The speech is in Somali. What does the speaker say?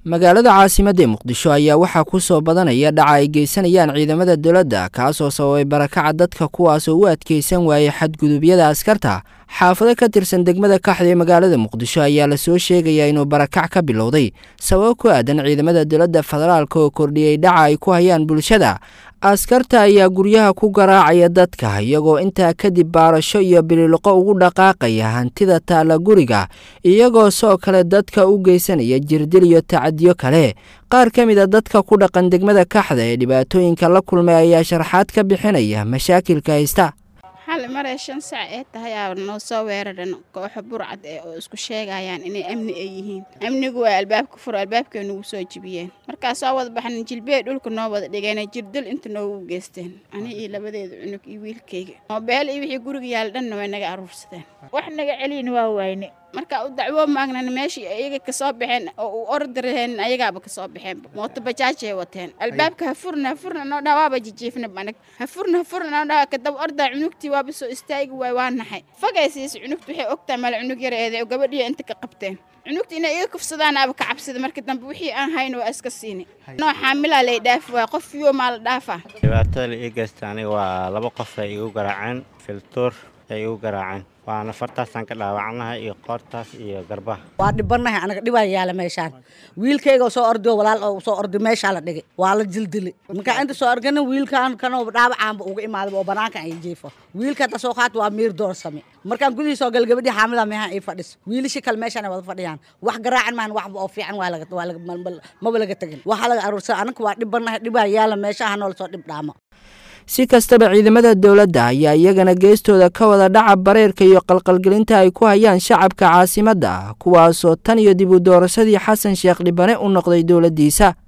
magaalada caasimadda Muqdisho ayaa waxaa ku soo badanaya dhaca ay geysanayaan ciidamada dawladda kaasoo sababay barakaca dadka kuwaas oo u adkeysan waayay xadgudubyada askarta. xaafado ka tirsan degmada Kaxda ee magaalada Muqdisho ayaa la soo sheegayaa inuu barakac ka bilowday sabab ku aadan ciidamada dawladda federaalka oo kordhiyay dhaca ay ku hayaan bulshada. askarta ayaa guryaha ku garaacaya dadka iyagoo intaa kadib baarasho iyo bililoqo ugu dhaqaaqaya hantida taala guriga iyagoo soo kale dadka u geysanaya jirdil iyo tacadiyo kale. qaar ka mid ah dadka ku dhaqan degmada Kaxda ee dhibaatooyinka la kulmay ayaa sharaxaad ka bixinaya mashaakilka haysta. hal mar ay 5 saac ee tahay noo soo weeraran koox burcad oo isku sheegayaan inay amni ay yihiin. amnigu waa albaabka fur albaabka nagu soo jibiyeen. markaas oo wada baxan jilbeed dhulka noo wada dhigeen jirdil inta noo geysteen. ani iyo labadeeda cunug iyo wiilkayga mobile iyo wixii guriga yaal dhan way naga aruursadeen. wax naga celin waa wayne. marka u dacwo maagnan meeshii ayaga ka soo baxeen oo u ordareen ayagaaba ka soo baxeen mooto bajaaj ay wateen albaabka ha furna noo dhawaaba jijiifna banag ha furna noo dhawa ka dab orda cunugtii waaba soo istaagi waa naxay fagaysiis cunugtu waxay ogtaa mal cunug yareed oo gabadhiya inta ka qabteen cunugtii inay iga kufsadaan aba ka cabsida marka dambe wixii aan hayno waa iska siini noo xaamila lay dhaaf waa qof iyo maal dhaafa dhibaatada la iigaystay waa laba qof ay igu garaaceen filtor ay igu garaaceen waana fartaasaan ka dhaawacnahay iyo qoortaas iyo garbaha waa dhibanahay anaga dhibayaala meeshaan wiilkayga soo ordo walaal oo soo ordo meesha la dhigay waa la jildili marka inta soo argana wiilkaan kana dhaawacaanba uga imaaday oo banaanka ay jiifo wiilka ta soo qaat waa miir doorsame markaan gudii soo gal gabadhii xaamida meeha ay fadhis wiilishi kal meeshaan wada fadhiyaan wax garaacan maan wax oo fiican waa laga ma laga tagin waxa laga aruursan anaga waa dhibanahay dhibayaala meesha nool soo dhib dhaamo. si kastaba ciidamada dawladda ayaa iyagana geestooda ka wada dhaca bareerka iyo qalqalgelinta ay ku hayaan shacabka caasimadda kuwaasoo tan iyo dib u doorashadii xasan sheekh dhibane u noqday dawladdiisa.